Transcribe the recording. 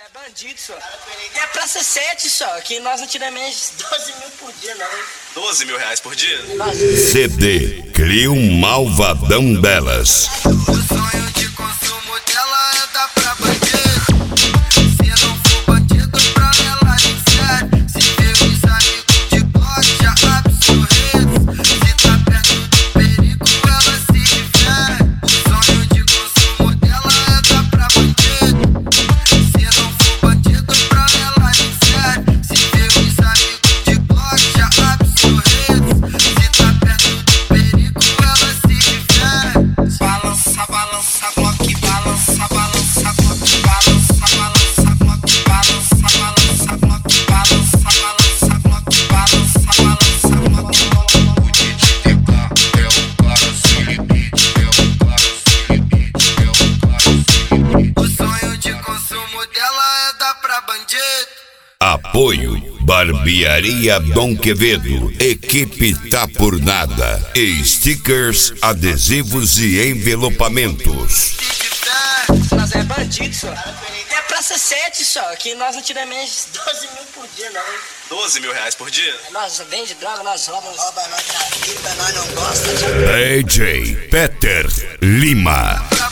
É bandido, só. É praça 7 só, que nós não tiramos menos 12 mil por dia, não. 12 mil reais por dia? CD Cria um Malvadão Delas. O sonho de consumo dela é dar pra bandido. Se não for bandido, pra ela inserir. Se vê os amigos de glote, já abre sorriso. Se tá perto do perigo, ela se difere. O sonho de consumo dela é dar pra bandido. Se não for bandido, pra ela inserir. Se vê os amigos de glote, já abre sorriso. Se tá perto do perigo, ela se difere. Balança, balança, bloque, balança, balança, bloque, balança, balança, bloque, balança, balança, bloque, balança, balança, bloque, balança, balança, bloque. O DJ TK é o cara sem limite, é o cara sem limite, é o cara sem limite. O sonho de consumo dela é dar pra bandido. Apoio Barbearia Dom Quevedo. Equipe Tá Por Nada. E stickers, adesivos e envelopamentos. Nós é bandido, só. É praça 7 só, que nós não tiramos menos 12 mil por dia, não. 12 mil reais por dia? Nós vendemos droga, nós roubamos. Rouba, nós trafica, nós não gosta de DJ Peter Lima.